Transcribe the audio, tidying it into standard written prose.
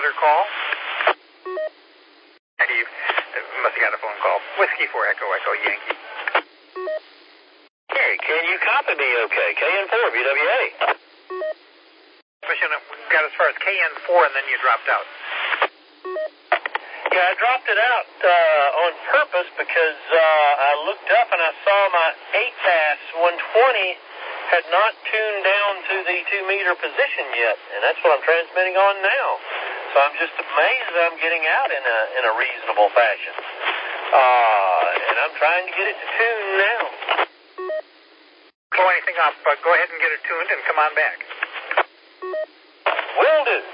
another call? Steve, must have got a phone call. Whiskey 4 Echo Echo Yankee. Hey, can you copy me okay? KN4, BWA. Pushing up, got as far as KN4 and then you dropped out. Yeah, I dropped it out on purpose because I looked up and I saw my ATAS 120 had not tuned down to the 2-meter position yet, and that's what I'm transmitting on now. So I'm just amazed that I'm getting out in a reasonable fashion. And I'm trying to get it to tune now. Blow anything up, but go ahead and get it tuned and come on back. Will do.